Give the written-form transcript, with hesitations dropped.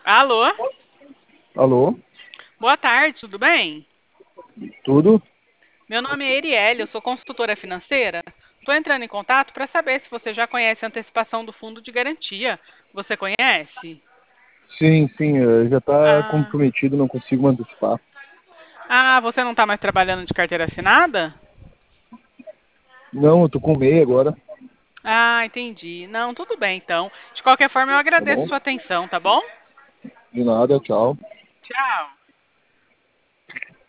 Alô? Alô, Boa tarde, tudo bem? tudo? Meu nome é Erielle, eu sou consultora financeira. Estou entrando em contato para saber se você já conhece a antecipação do fundo de garantia. Você conhece? Sim, já está Ah, comprometido, não consigo me antecipar. você não está mais trabalhando de carteira assinada? Não, eu tô com MEI agora, Ah, entendi. Não, tudo bem então. De qualquer forma, eu tá agradeço bom? sua atenção, tá bom? De nada, tchau. Tchau.